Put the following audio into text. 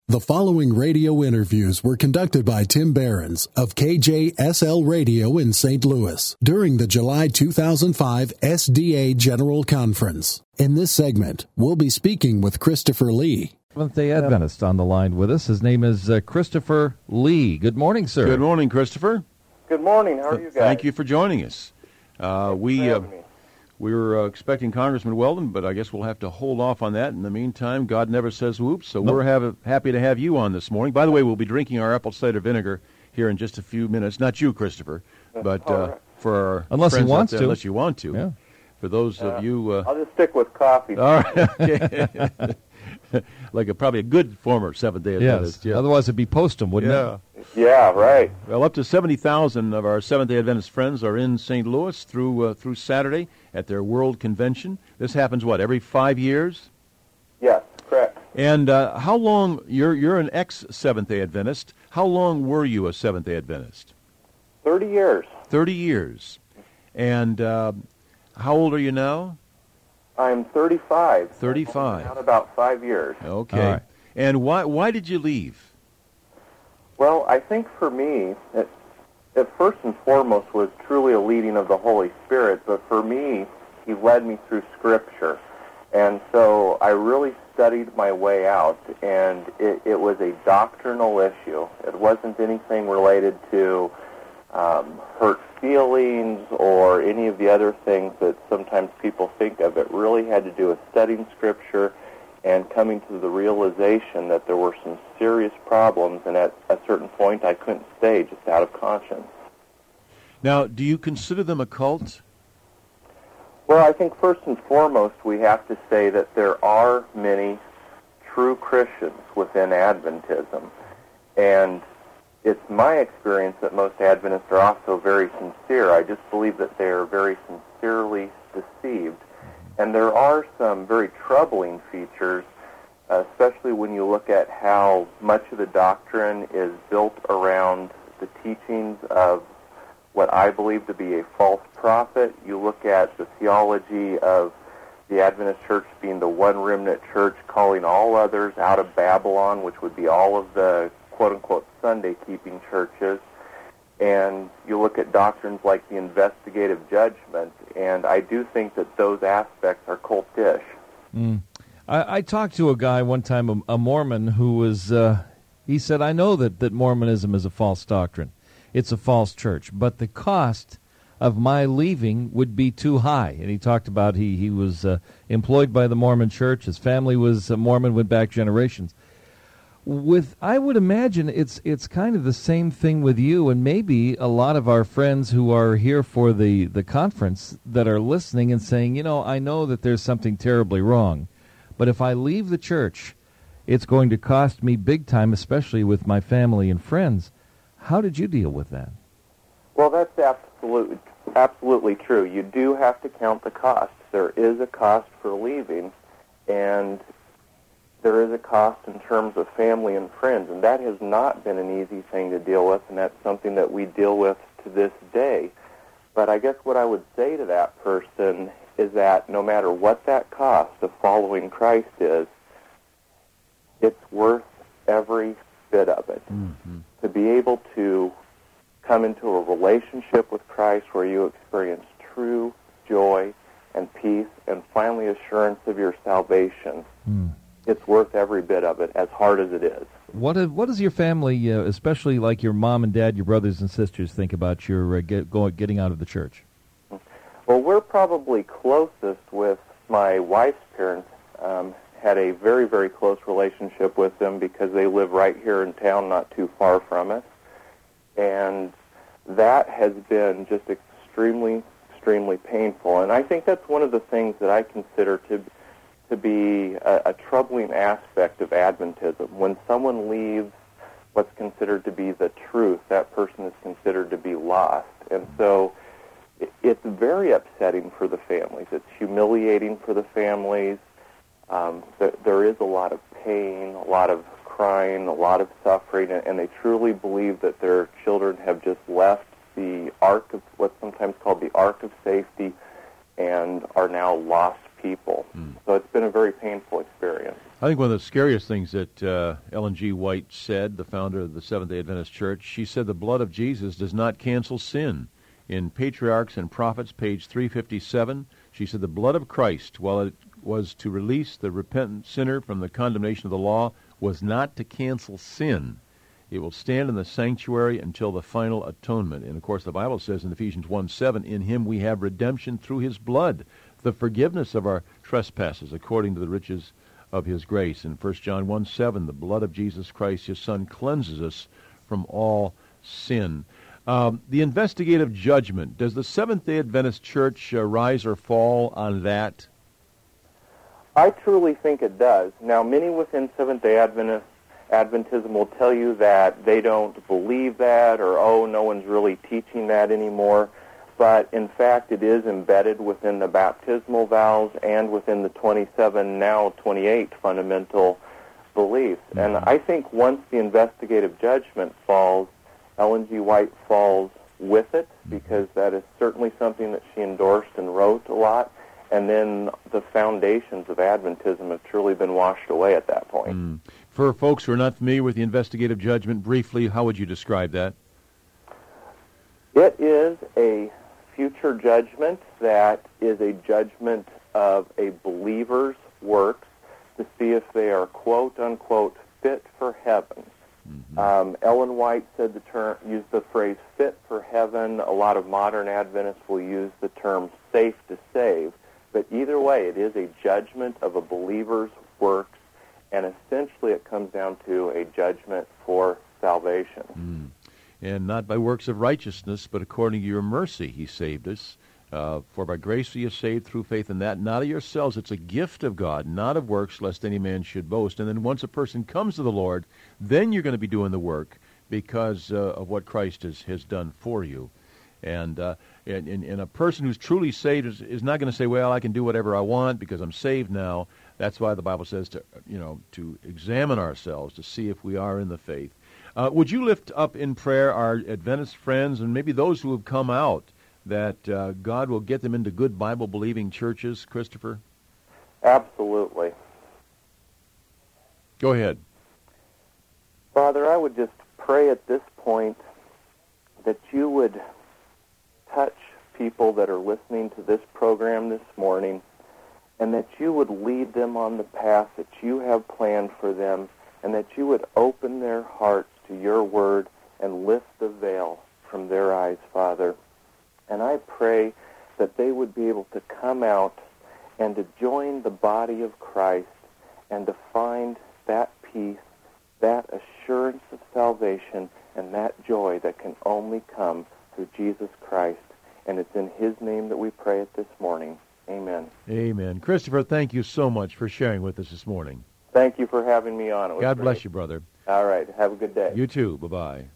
The following radio interviews were conducted by Tim Behrens of KJSL Radio in St. Louis during the July 2005 SDA General Conference. In this segment, we'll be speaking with Christopher Lee. Seventh-day Adventist on the line with us. His name is Christopher Lee. Good morning, sir. Good morning, Christopher. Good morning. How are you guys? Thank you for joining us. We were expecting Congressman Weldon, but I guess we'll have to hold off on that. In the meantime, God never says whoops, so we're happy to have you on this morning. By the way, we'll be drinking our apple cider vinegar here in just a few minutes. Not you, Christopher, but for our unless friends he wants out there, to. Unless you want to. Yeah. For those of you... I'll just stick with coffee. All right. Okay. Like probably a good former Seventh-day Adventist. Yes. Otherwise, it'd be postum, wouldn't it? Yeah, right. Well, up to 70,000 of our Seventh-day Adventist friends are in St. Louis through Saturday at their World Convention. This happens, every 5 years? Yes, correct. And how long, you're an ex-Seventh-day Adventist. How long were you a Seventh-day Adventist? 30 years. 30 years. And how old are you now? I'm 35. 35. Out about 5 years. Okay. All right. And why did you leave? Well, I think for me, it first and foremost was truly a leading of the Holy Spirit, but for me, He led me through Scripture. And so I really studied my way out, and it was a doctrinal issue. It wasn't anything related to hurt feelings or any of the other things that sometimes people think of. It really had to do with studying Scripture and coming to the realization that there were some serious problems, and at a certain point I couldn't stay just out of conscience. Now, do you consider them a cult? Well, I think first and foremost we have to say that there are many true Christians within Adventism, and it's my experience that most Adventists are also very sincere. I just believe that they are very sincerely deceived. And there are some very troubling features, especially when you look at how much of the doctrine is built around the teachings of what I believe to be a false prophet. You look at the theology of the Adventist Church being the one remnant church, calling all others out of Babylon, which would be all of the quote-unquote Sunday-keeping churches. And you look at doctrines like the investigative judgment, and I do think that those aspects are cultish. I talked to a guy one time, a Mormon, who was, he said, I know that Mormonism is a false doctrine. It's a false church, but the cost of my leaving would be too high. And he talked about he was employed by the Mormon church. His family was Mormon, went back generations. I would imagine it's kind of the same thing with you, and maybe a lot of our friends who are here for the conference that are listening and saying, I know that there's something terribly wrong, but if I leave the church, it's going to cost me big time, especially with my family and friends. How did you deal with that? Well, that's absolutely true. You do have to count the cost. There is a cost for leaving, and there is a cost in terms of family and friends, and that has not been an easy thing to deal with, and that's something that we deal with to this day. But I guess what I would say to that person is that no matter what that cost of following Christ is, it's worth every bit of it. Mm-hmm. To be able to come into a relationship with Christ where you experience true joy and peace and finally assurance of your salvation. It's worth every bit of it, as hard as it is. What does your family, especially like your mom and dad, your brothers and sisters, think about your getting out of the church? Well, we're probably closest with my wife's parents. Had a very, very close relationship with them because they live right here in town, not too far from us. And that has been just extremely, extremely painful. And I think that's one of the things that I consider to be a troubling aspect of Adventism. When someone leaves what's considered to be the truth, that person is considered to be lost. And so it's very upsetting for the families. It's humiliating for the families. There is a lot of pain, a lot of crying, a lot of suffering, and they truly believe that their children have just left the ark of what's sometimes called the ark of safety and are now lost people. So it's been a very painful experience. I think one of the scariest things that Ellen G. White said, the founder of the Seventh-day Adventist Church, she said the blood of Jesus does not cancel sin. In Patriarchs and Prophets, page 357, she said the blood of Christ, while it was to release the repentant sinner from the condemnation of the law, was not to cancel sin. It will stand in the sanctuary until the final atonement. And, of course, the Bible says in Ephesians 1:7, in him we have redemption through his blood, the forgiveness of our trespasses, according to the riches of his grace. In 1 John 1:7, the blood of Jesus Christ, his Son, cleanses us from all sin. The investigative judgment, does the Seventh-day Adventist Church rise or fall on that? I truly think it does. Now, many within Seventh-day Adventism will tell you that they don't believe that, or, oh, no one's really teaching that anymore. But, in fact, it is embedded within the baptismal vows and within the 27, now 28 fundamental beliefs. Mm-hmm. And I think once the investigative judgment falls, Ellen G. White falls with it, because that is certainly something that she endorsed and wrote a lot. And then the foundations of Adventism have truly been washed away at that point. For folks who are not familiar with the investigative judgment, briefly, how would you describe that? It is a future judgment that is a judgment of a believer's works to see if they are, quote-unquote, fit for heaven. Mm-hmm. Ellen White said used the phrase fit for heaven. A lot of modern Adventists will use the term safe to save. But either way, it is a judgment of a believer's works, and essentially it comes down to a judgment for salvation. And not by works of righteousness, but according to your mercy he saved us. For by grace are you saved through faith in that, not of yourselves. It's a gift of God, not of works, lest any man should boast. And then once a person comes to the Lord, then you're going to be doing the work because of what Christ has done for you. And a person who's truly saved is not going to say, well, I can do whatever I want because I'm saved now. That's why the Bible says to examine ourselves to see if we are in the faith. Would you lift up in prayer our Adventist friends and maybe those who have come out, that God will get them into good Bible-believing churches, Christopher? Absolutely. Go ahead. Father, I would just pray at this point that you would touch people that are listening to this program this morning, and that you would lead them on the path that you have planned for them, and that you would open their hearts to your word and lift the veil from their eyes, Father. And I pray that they would be able to come out and to join the body of Christ and to find that peace, that assurance of salvation, and that joy that can only come through Jesus Christ. And it's in his name that we pray it this morning. Amen. Amen. Christopher, thank you so much for sharing with us this morning. Thank you for having me on. It was God great. bless you, brother. All right. Have a good day. You too. Bye-bye.